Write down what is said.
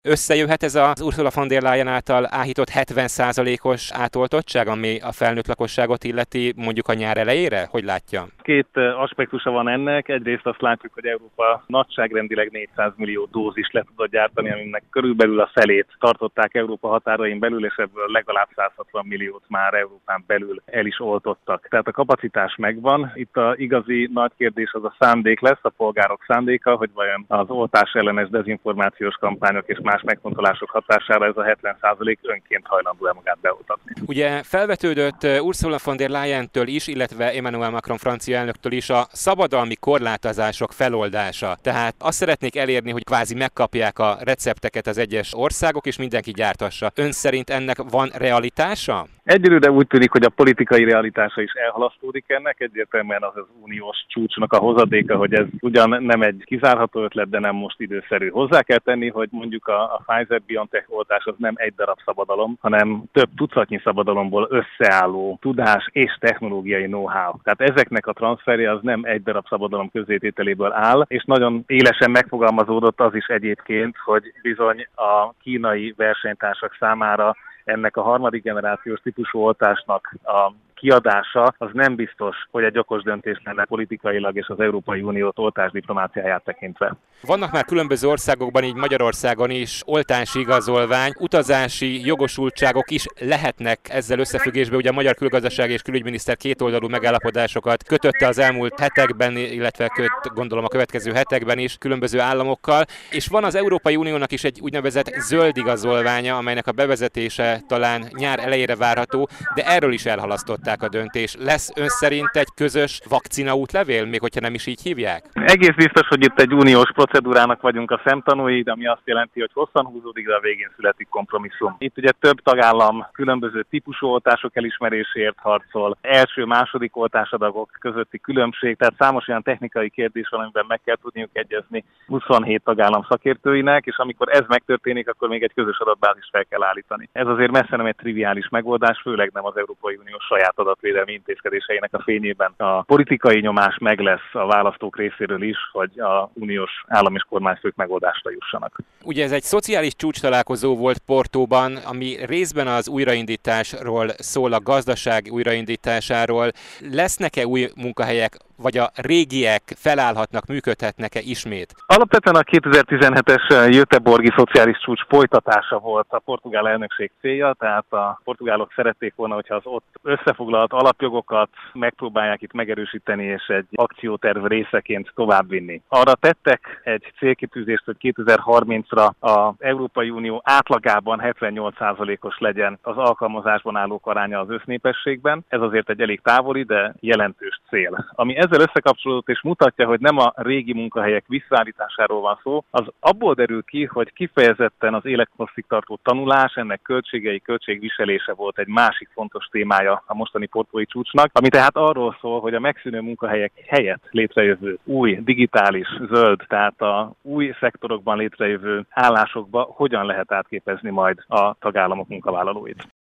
Összejöhet ez az Ursula von der Leyen által áhított 70%-os átoltottság, ami a felnőtt lakosságot illeti mondjuk a nyár elejére? Hogy látja? Két aspektusa van ennek. Egyrészt azt látjuk, hogy Európa nagyságrendileg 400 millió dózist le tudott gyártani, aminek körülbelül a felét tartották Európa határain belül, és ebből legalább 160 milliót már Európán belül el is oltottak. Tehát a kapacitás megvan. Itt az igazi nagy kérdés az a szándék lesz, a polgárok szándéka, hogy vajon az oltás ellenes dezinformációs kampányok és más megfontolások hatására ez a 70% önként hajlandó-e magát beoltatni. Ugye felvetődött Ursula von der Leyen-től is, illetve Emmanuel Macron francia elnöktől is a szabadalmi korlátozások feloldása. Tehát azt szeretnék elérni, hogy kvázi megkapják a recepteket az egyes országok, és mindenki gyártassa. Ön szerint ennek van realitása? Egyelőre úgy tűnik, hogy a politikai realitása is elhalasztódik ennek, egyértelműen az uniós csúcsnak a hozadéka, hogy ez ugyan nem egy kizárható ötlet, de nem most időszerű. Hozzá kell tenni, hogy mondjuk a Pfizer-BioNTech oltás az nem egy darab szabadalom, hanem több tucatnyi szabadalomból összeálló tudás és technológiai know-how. Tehát ezeknek a transferje az nem egy darab szabadalom közzétételéből áll, és nagyon élesen megfogalmazódott az is egyébként, hogy bizony a kínai versenytársak számára ennek a harmadik generációs típusú oltásnak a kiadása az nem biztos, hogy egy okos döntés lenne politikailag és az Európai Unió oltásdiplomáciáját tekintve. Vannak már különböző országokban, így Magyarországon is oltási igazolvány, utazási jogosultságok is lehetnek ezzel összefüggésben. Ugye a magyar külgazdaság és külügyminiszter kétoldalú megállapodásokat kötötte az elmúlt hetekben, illetve gondolom a következő hetekben is különböző államokkal, és van az Európai Uniónak is egy úgynevezett zöld igazolványa, amelynek a bevezetése talán nyár elejére várható, de erről is elhalasztották a döntés. Lesz ön szerint egy közös vakcinaútlevél, még hogyha nem is így hívják? Egész biztos, hogy itt egy uniós procedúrának vagyunk a szemtanúi, ami azt jelenti, hogy hosszan húzódik, de a végén születik kompromisszum. Itt ugye több tagállam különböző típusú oltások elismeréséért harcol, első-második oltásadagok közötti különbség, tehát számos olyan technikai kérdés van, amiben meg kell tudniuk egyezni 27 tagállam szakértőinek, és amikor ez megtörténik, akkor még egy közös adatbázist fel kell állítani. Ez azért messze nem egy triviális megoldás, főleg nem az Európai Unió saját adatvédelmi intézkedéseinek a fényében. A politikai nyomás meg lesz a választók részéről is, hogy a uniós állam és kormányfők megoldásra jussanak. Ugye ez egy szociális csúcstalálkozó volt Portóban, ami részben az újraindításról szól, a gazdaság újraindításáról. Lesznek-e új munkahelyek, vagy a régiek felállhatnak, működhetnek-e ismét? Alapvetően a 2017-es Göteborgi szociális csúcs folytatása volt a portugál elnökség célja, tehát a portugálok szerették volna, hogyha az ott összefoglalt alapjogokat megpróbálják itt megerősíteni, és egy akcióterv részeként továbbvinni. Arra tettek egy célkitűzést, hogy 2030-ra az Európai Unió átlagában 78%-os legyen az alkalmazásban állók aránya az össznépességben. Ez azért egy elég távoli, de jelentős cél. Ami ezzel összekapcsolódott és mutatja, hogy nem a régi munkahelyek visszaállításáról van szó, az abból derül ki, hogy kifejezetten az élethosszig tartó tanulás, ennek költségviselése volt egy másik fontos témája a mostani portói csúcsnak, ami tehát arról szól, hogy a megszűnő munkahelyek helyett létrejövő új, digitális, zöld, tehát a új szektorokban létrejövő állásokba hogyan lehet átképezni majd a tagállamok munkavállalóit.